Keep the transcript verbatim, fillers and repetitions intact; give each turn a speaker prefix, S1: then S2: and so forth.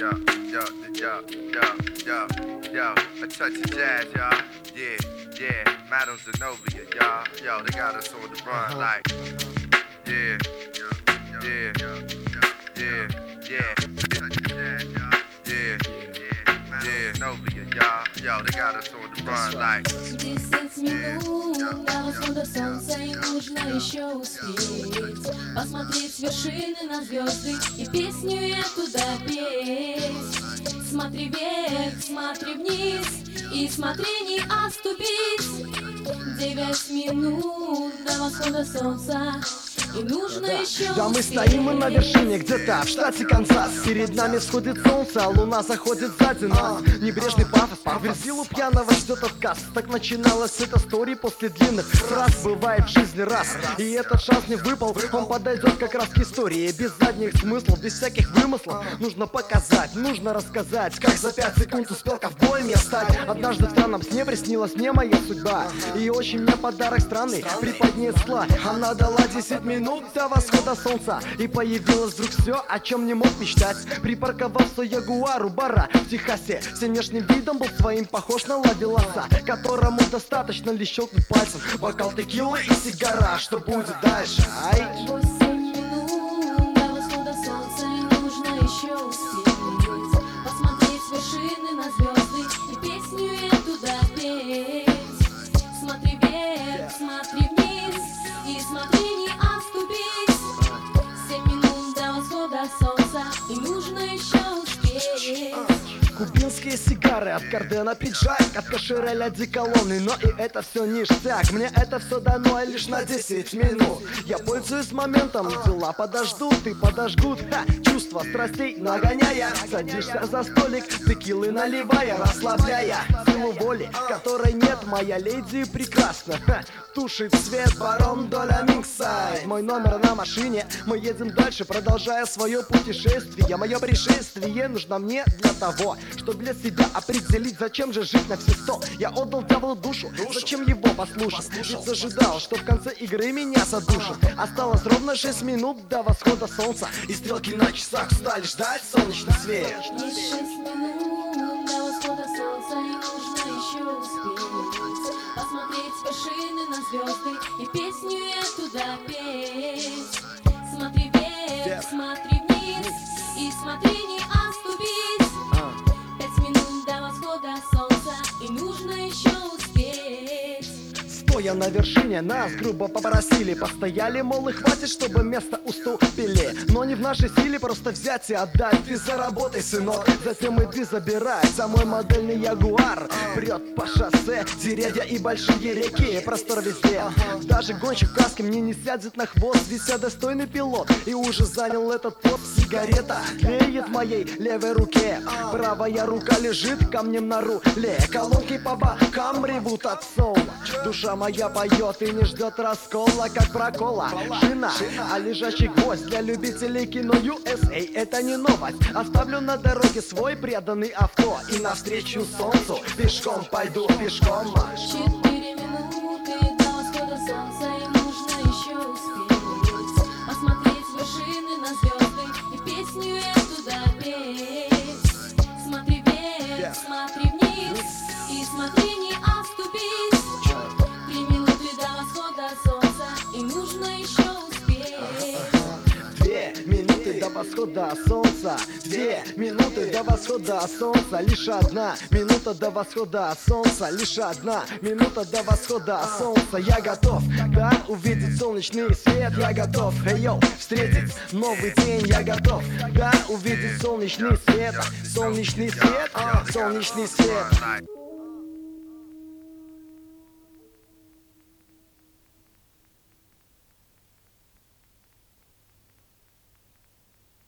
S1: yo, yo, yo, yo, yo, yo, a touch of jazz, y'all. Yeah, yeah, Madame Zenobia, y'all. Yo, they got us on the run, like, yeah, yeah, yeah, yeah, yeah, touch of jazz, y'all. Yeah, yeah, Zenobia, y'all. Yo, they got us on the run, like.
S2: Десять минут до восхода солнца, и нужно еще успеть посмотреть с вершины на звезды и песню эту допеть. Смотри вверх, смотри вниз и смотри не оступить. Девять минут до восхода солнца, и нужно
S3: да.
S2: еще
S3: Да, мы
S2: успеть.
S3: стоим мы на вершине где-то в штате Канзас. Перед нами всходит солнце, а луна заходит сзади нас. Небрежный пафос, верзилу пьяного ждет отказ. Так начиналась эта история после длинных раз. Бывает в жизни раз, и этот шанс не выпал. Он подойдет как раз к истории, без задних смыслов, без всяких вымыслов. Нужно показать, нужно рассказать, как за пять секунд успел ковбоем я стать. Однажды в странном сне приснилась мне моя судьба, и очень мне подарок странный преподнесла. Она дала десять минут до восхода солнца, и появилось вдруг все, о чем не мог мечтать. Припарковав свой ягуар у бара в Техасе, всем внешним видом был своим похож на ловеласа, которому достаточно лишь щелкнуть пальцем бокал текилы и сигара. Что будет дальше? Ай?
S2: Восемь минут до восхода солнца, и нужно еще успеть посмотреть с вершины на звезды и песню эту допеть. Смотри вверх, смотри вниз и смотри не оступить. Семь минут до восхода солнца, и нужно еще успеть.
S3: Кубинские сигары, от Кардена пиджак, от Каширеля одеколоны. Но и это все ништяк, мне это все дано лишь на десять минут. Я пользуюсь моментом, дела подождут и подожгут. Ха, чувства страстей нагоняя, садишься за столик, текилы наливая, расслабляя силу воли, которой нет, моя леди прекрасна. Ха, тушит свет барон Доля Минксайд. Мой номер на машине, мы едем дальше, продолжая свое путешествие. Мое пришествие нужно мне для того, чтобы для себя определить, зачем же жить на все сто. Я отдал дьяволу душу, зачем его послушать? Ведь ожидал, что в конце игры меня задушат. Осталось ровно шесть минут до восхода солнца, и стрелки на часах стали ждать солнечный свет.
S2: Есть шесть минут до восхода солнца, и нужно еще успеть посмотреть с вершины на звезды и песню эту допеть. Смотри вверх, смотри вниз и смотри не оступить. Пять минут до восхода солнца, и нужно еще успеть.
S3: Стоя на вершине, нас грубо попросили, постояли, мол, и хватит, чтобы место уступили. Но не в нашей силе просто взять и отдать. Ты заработай, сынок, затем иди забирай. За мой модельный ягуар прет по шоссе, деревья и большие реки, простор везде. Даже гонщик в каске мне не сядет на хвост, ведь я достойный пилот и уже занял этот пост. Сигарета тлеет в моей левой руке, правая рука лежит камнем на руле. Колонки по бокам ревут от соула, душа моя поет и не ждет раскола, как прокола шина, а лежащий гвоздь для любителей кино ю эс эй это не новость. Оставлю на дороге свой преданный авто и навстречу солнцу пешком пойду, пешком.
S2: Четыре минуты до восхода солнца, и нужно еще успеть посмотреть с вершины на звезды и песню эту допеть. Смотри вверх, смотри вниз и смотри не оступить. Три минуты до восхода солнца, и нужно еще успеть.
S3: Две минуты до восхода солнца, две минуты до восхода солнца, лишь одна минута до восхода солнца, лишь одна минута до восхода солнца. Я готов, да, увидеть солнечный свет, я готов, эй, йоу, встретить новый день, я готов, да, увидеть солнечный свет, солнечный свет, солнечный свет.